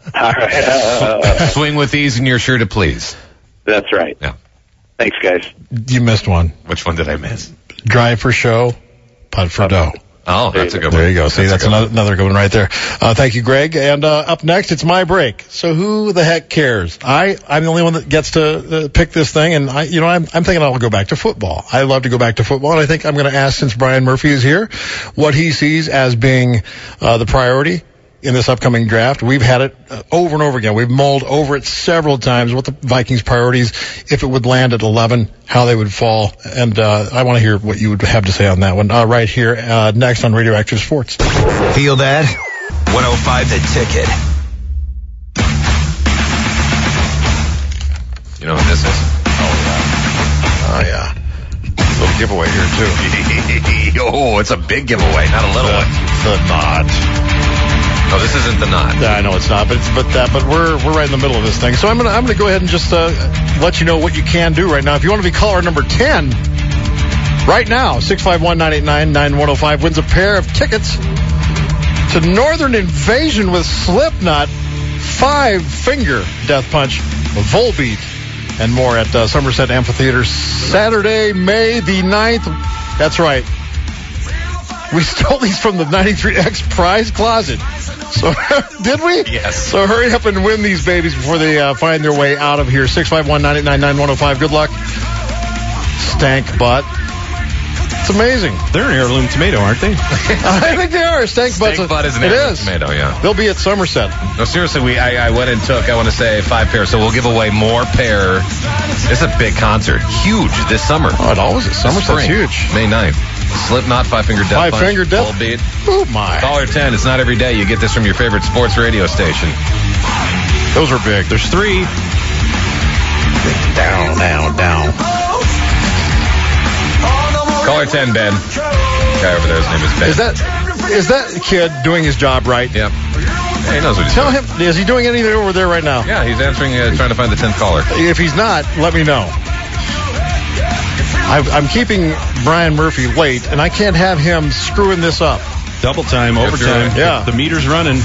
Speaker 13: right.
Speaker 4: Swing with ease and you're sure to please.
Speaker 13: That's right.
Speaker 4: Yeah.
Speaker 13: Thanks, guys.
Speaker 2: You missed one.
Speaker 4: Which one did I miss?
Speaker 2: Drive for show, putt for dough.
Speaker 4: Oh, that's a good one.
Speaker 2: There you go. See, that's another good one right there. Thank you, Greg. And up next, it's my break. So who the heck cares? I'm the only one that gets to pick this thing, and I'm thinking I'll go back to football. I love to go back to football, and I think I'm going to ask, since Brian Murphy is here, what he sees as being the priority in this upcoming draft. We've had it over and over again. We've mulled over it several times, what the Vikings' priorities, if it would land at 11, how they would fall. And I want to hear what you would have to say on that one right here next on Radioactive Sports.
Speaker 7: Feel that? 105 The Ticket.
Speaker 4: You know what this is?
Speaker 2: Oh, yeah. Little giveaway here, too.
Speaker 4: Oh, it's a big giveaway, not a little one.
Speaker 2: The knot.
Speaker 4: No, this isn't the knot.
Speaker 2: I know it's not, but we're right in the middle of this thing. So I'm gonna go ahead and just let you know what you can do right now. If you want to be caller number 10, right now, 651-989-9105 wins a pair of tickets to Northern Invasion with Slipknot, 5-Finger Death Punch, Volbeat, and more at Somerset Amphitheater Saturday, May the 9th. That's right. We stole these from the 93X prize closet. So, did we?
Speaker 4: Yes.
Speaker 2: So hurry up and win these babies before they find their way out of here. 651-989-9105. Good luck. Stank butt. It's amazing.
Speaker 3: They're an heirloom tomato, aren't they?
Speaker 2: I think they are. Stank butt
Speaker 4: is an heirloom tomato, yeah.
Speaker 2: They'll be at Somerset.
Speaker 4: No, seriously, I went and took, I want to say, 5 pairs. So we'll give away more pair. It's a big concert. Huge this summer.
Speaker 2: Oh, it always is. Somerset's huge.
Speaker 4: May 9th. Slipknot, 5-Finger Death Punch.
Speaker 2: 5-Finger Death.
Speaker 4: Volbeat.
Speaker 2: Oh, my.
Speaker 4: Caller 10. It's not every day you get this from your favorite sports radio station.
Speaker 2: Those are big.
Speaker 3: There's 3.
Speaker 2: Down.
Speaker 4: Caller 10, Ben. Guy over there, his name is Ben.
Speaker 2: Is that kid doing his job right?
Speaker 4: Yep. Yeah, he knows what he's
Speaker 2: Tell
Speaker 4: doing.
Speaker 2: him, is he doing anything over there right now?
Speaker 4: Yeah, he's answering, trying to find the 10th caller.
Speaker 2: If he's not, let me know. I'm keeping Brian Murphy late, and I can't have him screwing this up.
Speaker 3: Double time, overtime.
Speaker 2: Yeah.
Speaker 3: The meter's running.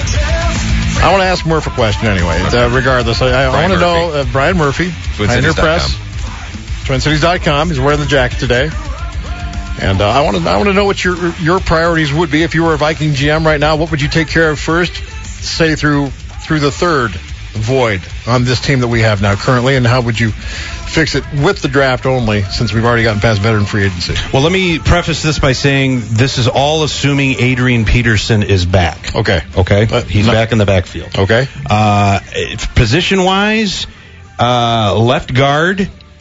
Speaker 2: I want to ask Murph a question anyway.
Speaker 4: Okay.
Speaker 2: Regardless, I want to know Brian Murphy, Pioneer Press, TwinCities.com. He's wearing the jacket today, and I want to know what your priorities would be if you were a Viking GM right now. What would you take care of first? Say through the third void on this team that we have now currently, and how would you fix it with the draft only, since we've already gotten past veteran free agency?
Speaker 3: Well, let me preface this by saying this is all assuming Adrian Peterson is back.
Speaker 2: Okay.
Speaker 3: He's back in the backfield.
Speaker 2: Okay.
Speaker 3: Position-wise, left guard,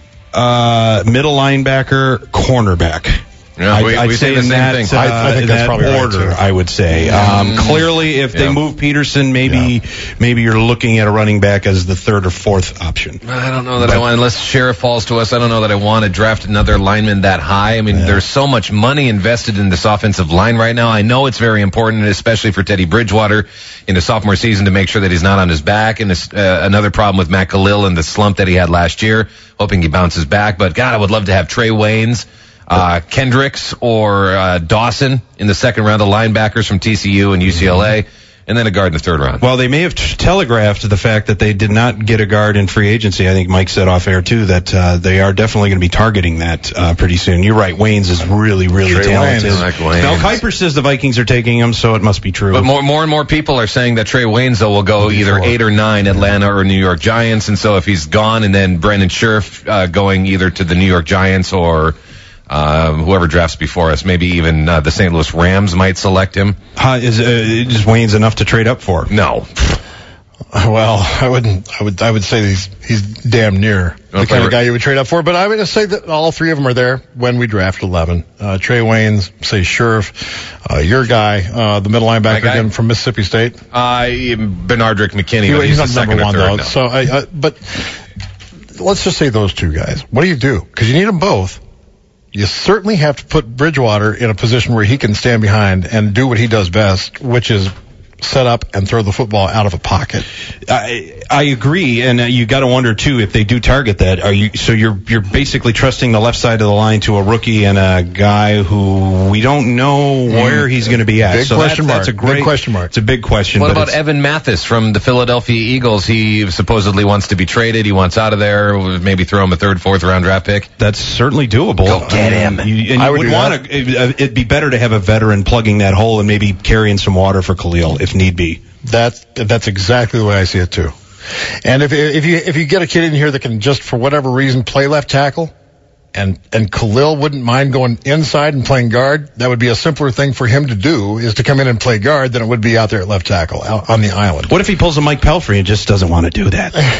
Speaker 3: middle linebacker, cornerback.
Speaker 4: Yeah,
Speaker 3: I'd
Speaker 4: we
Speaker 3: say
Speaker 4: the
Speaker 3: in
Speaker 4: same
Speaker 3: that,
Speaker 4: thing.
Speaker 2: I think that's probably
Speaker 3: order,
Speaker 2: right, too.
Speaker 3: I would say. Clearly, if they move Peterson, maybe you're looking at a running back as the third or fourth option.
Speaker 4: I don't know that I want, unless Sheriff falls to us, I don't know that I want to draft another lineman that high. I mean, there's so much money invested in this offensive line right now. I know it's very important, especially for Teddy Bridgewater in his sophomore season, to make sure that he's not on his back. And another problem with Matt Khalil and the slump that he had last year, hoping he bounces back. But, God, I would love to have Trey Waynes, Kendricks or Dawson in the second round of linebackers from TCU and UCLA, and then a guard in the third round.
Speaker 3: Well, they may have telegraphed the fact that they did not get a guard in free agency. I think Mike said off air, too, that they are definitely going to be targeting that pretty soon. You're right. Waynes is really, really talented. Mel Kiper says the Vikings are taking him, so it must be true.
Speaker 4: But more and more people are saying that Trey Waynes, though, will go either 8 or 9, Atlanta or New York Giants. And so if he's gone, and then Brandon Scherff going either to the New York Giants or whoever drafts before us, maybe even the St. Louis Rams might select him.
Speaker 3: Is Wayne's enough to trade up for?
Speaker 4: No.
Speaker 2: Well, I would say he's damn near the kind of guy you would trade up for, but I would just say that all three of them are there when we draft 11. Trey Waynes, say Scherff, your guy, the middle linebacker again from Mississippi State.
Speaker 4: Bernardrick McKinney, but he's
Speaker 2: not
Speaker 4: the
Speaker 2: number one
Speaker 4: third,
Speaker 2: though. So, but let's just say those two guys. What do you do? Because you need them both. You certainly have to put Bridgewater in a position where he can stand behind and do what he does best, which is set up and throw the football out of a pocket.
Speaker 3: I agree, and you got to wonder too if they do target that. You're basically trusting the left side of the line to a rookie and a guy who we don't know where he's going to be at.
Speaker 2: Big question mark. That's a great question mark.
Speaker 3: It's a big question.
Speaker 4: What about Evan Mathis from the Philadelphia Eagles? He supposedly wants to be traded. He wants out of there. Maybe throw him a third, fourth round draft pick.
Speaker 3: That's certainly doable.
Speaker 4: Go get him.
Speaker 3: You would want to. It'd be better to have a veteran plugging that hole and maybe carrying some water for Khalil if need be.
Speaker 2: That's exactly the way I see it too. And if you get a kid in here that can just for whatever reason play left tackle, and Khalil wouldn't mind going inside and playing guard, that would be a simpler thing for him to do, is to come in and play guard than it would be out there at left tackle out on the island.
Speaker 3: What if he pulls a Mike Pelfrey and just doesn't want to do that?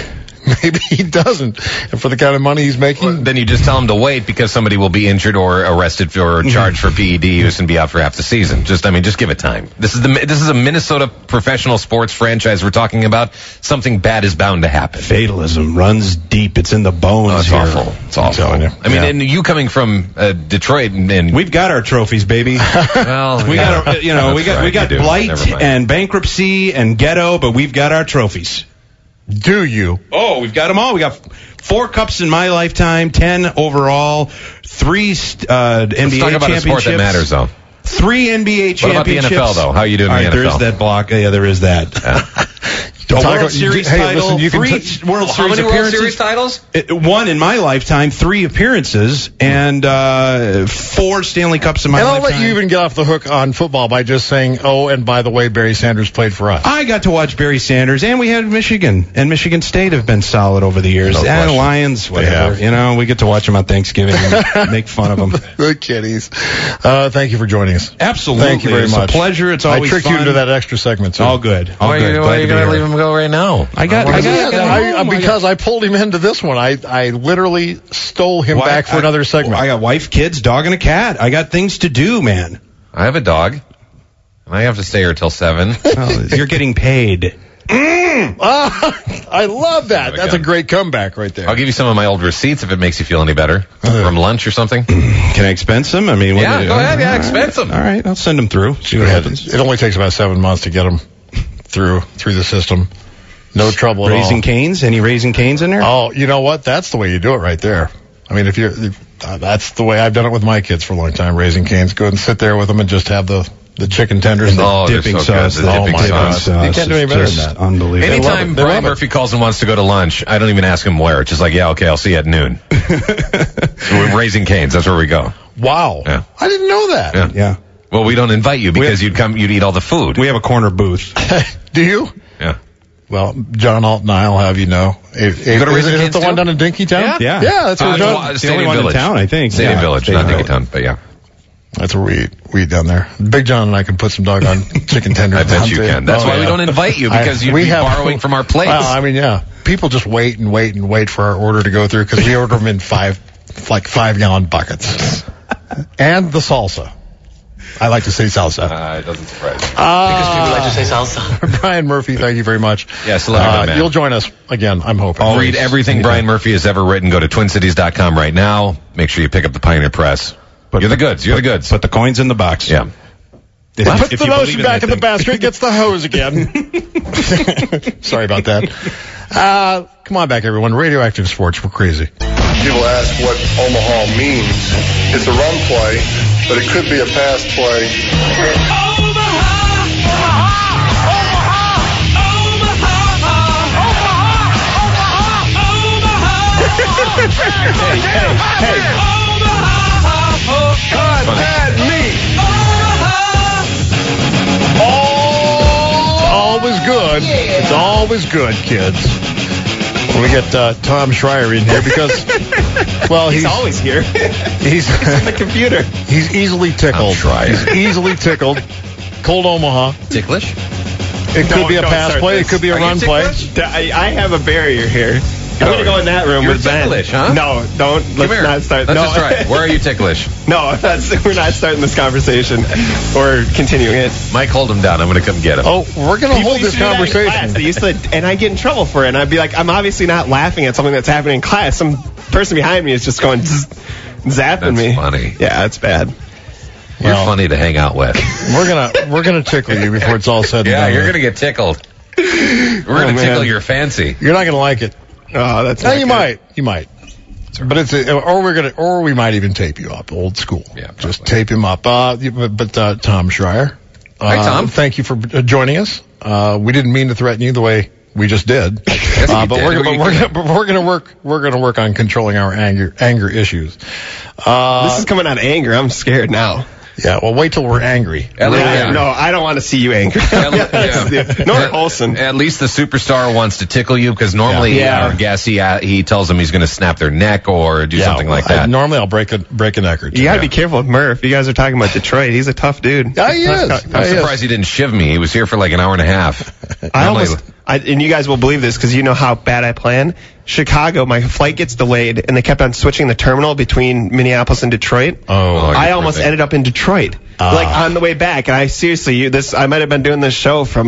Speaker 2: Maybe he doesn't. And for the kind of money he's making,
Speaker 4: then you just tell him to wait because somebody will be injured or arrested or charged for PED use and be out for half the season. Just give it time. This is a Minnesota professional sports franchise we're talking about. Something bad is bound to happen.
Speaker 3: Fatalism runs deep. It's in the bones.
Speaker 4: It's awful. It's awful. I mean, and you coming from Detroit, and
Speaker 3: we've got our trophies, baby.
Speaker 4: Well,
Speaker 3: we got we got blight and bankruptcy and ghetto, but we've got our trophies.
Speaker 2: Do you?
Speaker 3: Oh, we've got them all. We got 4 cups in my lifetime, 10 overall, 3 NBA
Speaker 4: Let's talk about
Speaker 3: championships.
Speaker 4: A sport that matters, though.
Speaker 3: 3 NBA championships.
Speaker 4: What about the NFL, though? How are you doing in the NFL?
Speaker 3: There's that block. Yeah, there is that. A World Series title, 3 World Series appearances.
Speaker 4: How many World Series titles?
Speaker 3: 1 in my lifetime, 3 appearances, and 4 Stanley Cups in my lifetime.
Speaker 2: And I'll let you even get off the hook on football by just saying, oh, and by the way, Barry Sanders played for us.
Speaker 3: I got to watch Barry Sanders, and we had Michigan, and Michigan State have been solid over the years. And Lions, whatever. You know, we get to watch them on Thanksgiving and make fun of them.
Speaker 2: The kiddies. Thank you for joining us.
Speaker 3: Absolutely.
Speaker 2: Thank you very much.
Speaker 3: It's a pleasure. It's always
Speaker 2: fun. I tricked you into that extra segment, too.
Speaker 3: All good.
Speaker 4: Why are you going to leave him go right now?
Speaker 2: Because I pulled him into this one. I literally stole him back for another segment.
Speaker 3: I got wife, kids, dog, and a cat. I got things to do, man.
Speaker 4: I have a dog, and I have to stay here till 7.
Speaker 3: Well, you're getting paid.
Speaker 2: I love that. That's a great comeback right there.
Speaker 4: I'll give you some of my old receipts if it makes you feel any better from lunch or something.
Speaker 3: Can I expense them? I mean,
Speaker 4: go ahead. Yeah, expense them.
Speaker 3: All right, I'll send them through. See what happens.
Speaker 2: It only takes about 7 months to get them through the system. No trouble at all.
Speaker 3: Raising Cane's? Any Raising Cane's in there?
Speaker 2: Oh, you know what? That's the way you do it right there. I mean, that's the way I've done it with my kids for a long time. Raising Cane's. Go and sit there with them and just have the chicken tenders and
Speaker 3: the dipping sauce.
Speaker 2: Oh my sauce. You can't do any better than that.
Speaker 3: Unbelievable.
Speaker 4: Anytime Brian Murphy calls and wants to go to lunch, I don't even ask him where. It's just like, yeah, okay, I'll see you at noon. We're Raising Cane's. That's where we go.
Speaker 2: Wow.
Speaker 4: Yeah.
Speaker 2: I didn't know that.
Speaker 3: Yeah.
Speaker 4: Well, we don't invite you because you'd eat all the food.
Speaker 3: We have a corner booth.
Speaker 2: Do you?
Speaker 4: Yeah.
Speaker 2: Well, John Alt and I'll have you know. Is it the one down in Dinkytown?
Speaker 3: Yeah.
Speaker 2: Yeah, that's where John.
Speaker 3: It's the only one in town, I think.
Speaker 4: Stadium Village, not Dinkytown, but yeah.
Speaker 2: That's where we eat down there. Big John and I can put some doggone chicken tenders.
Speaker 4: I bet you can. That's why we don't invite you, because you'd be borrowing from our plates.
Speaker 2: Well, I mean, yeah. People just wait and wait and wait for our order to go through because we order them in 5-gallon buckets. And the salsa. I like to say salsa.
Speaker 4: It doesn't surprise me.
Speaker 12: Because people like to say salsa.
Speaker 2: Brian Murphy, thank you very much.
Speaker 4: Yes, man.
Speaker 2: You'll join us again, I'm hoping.
Speaker 4: I'll read everything Brian Murphy has ever written. Go to twincities.com right now. Make sure you pick up the Pioneer Press. You're the goods. You're the goods.
Speaker 3: Put the coins in the box.
Speaker 4: Yeah.
Speaker 2: Puts the lotion back in the basket, gets the hose again. Sorry about that. Come on back, everyone. Radioactive Sports, we're crazy.
Speaker 14: People ask what Omaha means. It's a run play, but it could be a pass play.
Speaker 9: Hey. God had me.
Speaker 2: Always good. It's always good, kids. When we get Tom Schreier in here because, well, he's
Speaker 15: always here.
Speaker 2: He's
Speaker 15: on the computer.
Speaker 2: He's easily tickled. He's easily tickled. Cold Omaha.
Speaker 4: Ticklish?
Speaker 2: It could be a pass play. It could be a run play.
Speaker 15: I have a barrier here. I'm going to go in that room with Ben.
Speaker 4: You're ticklish, huh?
Speaker 15: No, don't. Let's not start.
Speaker 4: Let's just try it. Where are you ticklish?
Speaker 15: No, we're not starting this conversation or continuing it.
Speaker 4: Mike, hold him down. I'm going to come get him.
Speaker 2: Oh, we're going to hold this conversation.
Speaker 15: And I get in trouble for it. And I'd be like, I'm obviously not laughing at something that's happening in class. Some person behind me is just going zapping me.
Speaker 4: That's funny.
Speaker 15: Yeah, it's bad.
Speaker 4: You're funny to hang out with.
Speaker 2: We're gonna tickle you before it's all said and done.
Speaker 4: Yeah, you're gonna get tickled. We're gonna tickle your fancy.
Speaker 2: You're not gonna like it.
Speaker 15: Oh, that's.
Speaker 2: No, you might. You might. But it's or we might even tape you up, old school.
Speaker 4: Yeah,
Speaker 2: just tape him up. But Tom Schreier.
Speaker 4: Hi, Tom.
Speaker 2: Thank you for joining us. We didn't mean to threaten you the way we just did. But we're gonna work on controlling our anger issues.
Speaker 15: This is coming out of anger. I'm scared now.
Speaker 2: Yeah, well, wait till we're angry.
Speaker 15: No, I don't want to see you angry. Nor Olsen.
Speaker 4: At least the superstar wants to tickle you, because normally our guest, he tells them he's going to snap their neck or do something like that.
Speaker 2: Normally I'll break a neck or two.
Speaker 15: You got to be careful with Murph. You guys are talking about Detroit. He's a tough dude.
Speaker 2: Yeah, he is.
Speaker 4: I'm surprised he didn't shiv me. He was here for like an hour and a half.
Speaker 15: And you guys will believe this because you know how bad I plan. Chicago, my flight gets delayed, and they kept on switching the terminal between Minneapolis and Detroit. I almost ended up in Detroit, like on the way back. And I seriously, I might have been doing this show from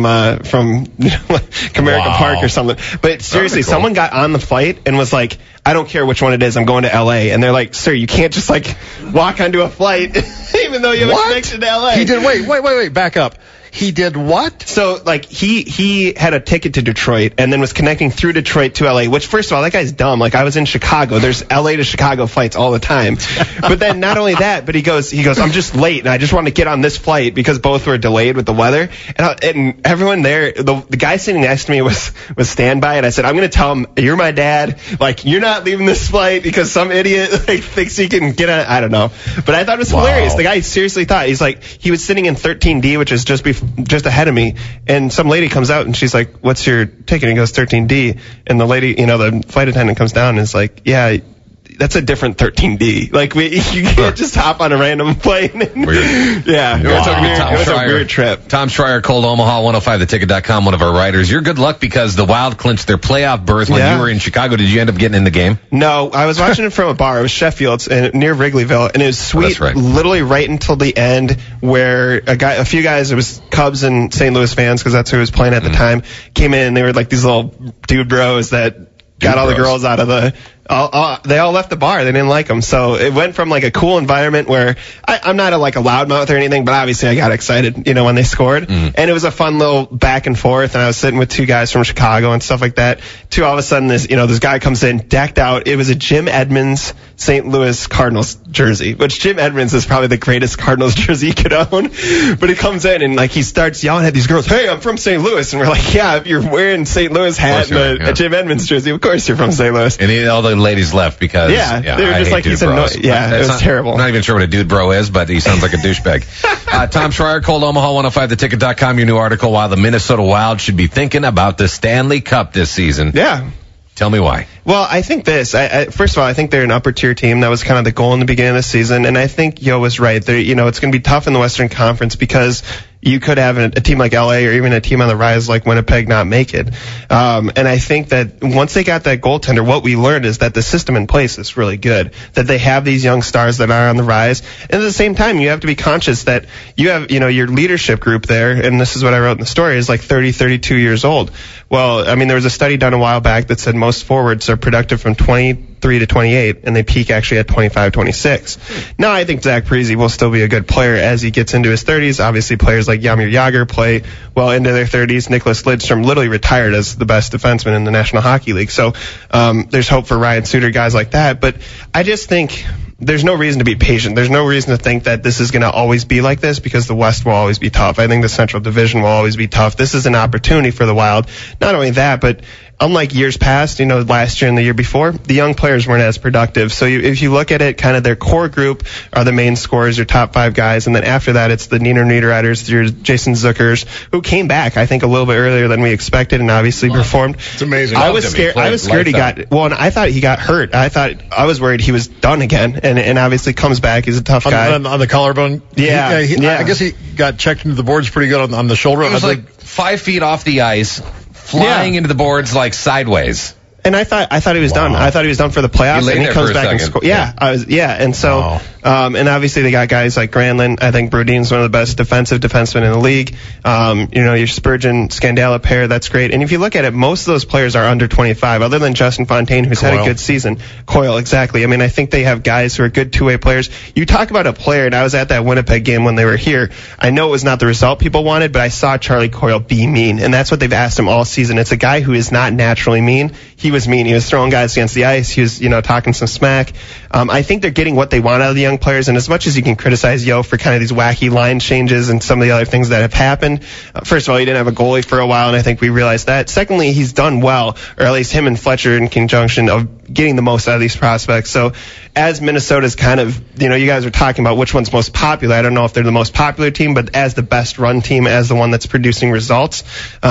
Speaker 15: Comerica Park or something. But seriously, someone got on the flight and was like, I don't care which one it is, I'm going to L.A. And they're like, sir, you can't just like walk onto a flight even though you have a connection to L.A.
Speaker 2: He did. Wait, back up. He did what?
Speaker 15: So, like, he had a ticket to Detroit and then was connecting through Detroit to L.A., which, first of all, that guy's dumb. Like, I was in Chicago. There's L.A. to Chicago flights all the time. But then not only that, but he goes, I'm just late, and I just want to get on this flight because both were delayed with the weather. And everyone there, the guy sitting next to me was standby, and I said, I'm going to tell him, you're my dad. Like, you're not leaving this flight because some idiot, like, thinks he can get on. I don't know. But I thought it was hilarious. The guy seriously thought, he's like, he was sitting in 13D, which is just ahead of me, and some lady comes out and she's like, what's your ticket? And he goes, 13D. And the lady, the flight attendant comes down and is like, yeah, that's a different 13D. Like, you can't just hop on a random plane.
Speaker 4: Weird.
Speaker 15: Yeah.
Speaker 4: It was
Speaker 15: a weird trip.
Speaker 4: Tom Schreier, Cold Omaha, 105theticket.com, one of our writers. You're good luck because the Wild clinched their playoff berth when you were in Chicago. Did you end up getting in the game?
Speaker 15: No, I was watching it from a bar. It was Sheffield's near Wrigleyville, and it was sweet. Literally right until the end, where a few guys, it was Cubs and St. Louis fans, because that's who was playing at the time, came in, and they were like these little dude bros that got all the girls out of the... they all left the bar. They didn't like them. So it went from like a cool environment where I'm not a loudmouth or anything, but obviously I got excited, when they scored. And it was a fun little back and forth. And I was sitting with two guys from Chicago and stuff like that. All of a sudden this guy comes in decked out. It was a Jim Edmonds St. Louis Cardinals jersey, which Jim Edmonds is probably the greatest Cardinals jersey you could own. But he comes in and he starts yelling at these girls, hey, I'm from St. Louis. And we're like, yeah, if you're wearing St. Louis hat and a Jim Edmonds jersey, of course you're from St. Louis.
Speaker 4: And all the ladies left because
Speaker 15: they were just like, he's annoying. It was terrible.
Speaker 4: I'm not even sure what a dude bro is, but he sounds like a douchebag. Tom Schreier, Cold Omaha, 105theticket.com, your new article, why the Minnesota Wild should be thinking about the Stanley Cup this season.
Speaker 15: Yeah.
Speaker 4: Tell me why.
Speaker 15: Well, I think this. First of all, I think they're an upper tier team. That was kind of the goal in the beginning of the season, and I think Yo was right. It's going to be tough in the Western Conference because you could have a team like LA or even a team on the rise like Winnipeg not make it. And I think that once they got that goaltender, what we learned is that the system in place is really good, that they have these young stars that are on the rise. And at the same time, you have to be conscious that you have, your leadership group there, and this is what I wrote in the story, is like 30, 32 years old. Well, I mean, there was a study done a while back that said most forwards are productive from 23 to 28, and they peak actually at 25, 26. Now, I think Zach Parise will still be a good player as he gets into his 30s. Obviously, players like Jaromir Jagr play well into their 30s. Nicholas Lidstrom literally retired as the best defenseman in the National Hockey League. So there's hope for Ryan Suter, guys like that. But I just think there's no reason to be patient. There's no reason to think that this is going to always be like this because the West will always be tough. I think the Central Division will always be tough. This is an opportunity for the Wild. Not only that, but unlike years past, last year and the year before, the young players weren't as productive. So if you look at it, kind of their core group are the main scorers, your top 5 guys, and then after that, it's the Nino Niederreiters, your Jason Zuckers, who came back, I think, a little bit earlier than we expected and obviously performed.
Speaker 2: It's amazing.
Speaker 15: I was scared he got, and I thought he got hurt. I was worried he was done again, and obviously comes back. He's a tough guy.
Speaker 2: On the collarbone?
Speaker 15: Yeah.
Speaker 2: I guess he got checked into the boards pretty good on the shoulder.
Speaker 4: It was like 5 feet off the ice, flying into the boards like sideways.
Speaker 15: And I thought he was done. I thought he was done for the playoffs, and he comes back and scores. And so, and obviously they got guys like Granlund. I think Brodin's one of the best defensive defensemen in the league. Your Spurgeon Scandella pair, that's great. And if you look at it, most of those players are under 25, other than Justin Fontaine, who's had a good season. Coyle, exactly. I mean, I think they have guys who are good two-way players. You talk about a player, and I was at that Winnipeg game when they were here. I know it was not the result people wanted, but I saw Charlie Coyle be mean, and that's what they've asked him all season. It's a guy who is not naturally mean. He was mean. He was throwing guys against the ice. He was, talking some smack. I think they're getting what they want out of the young players, and as much as you can criticize Yo for kind of these wacky line changes and some of the other things that have happened, first of all, he didn't have a goalie for a while, and I think we realized that. Secondly, he's done well, or at least him and Fletcher in conjunction, of getting the most out of these prospects. So as Minnesota's kind of, you guys are talking about which one's most popular. I don't know if they're the most popular team, but as the best run team, as the one that's producing results,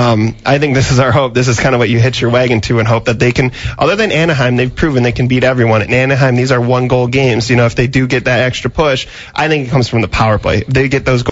Speaker 15: I think this is our hope. This is kind of what you hitch your wagon to and hope that they can, other than Anaheim, they've proven they can beat everyone. In Anaheim, these are 1-goal games. If they do get that extra push, I think it comes from the power play. If they get those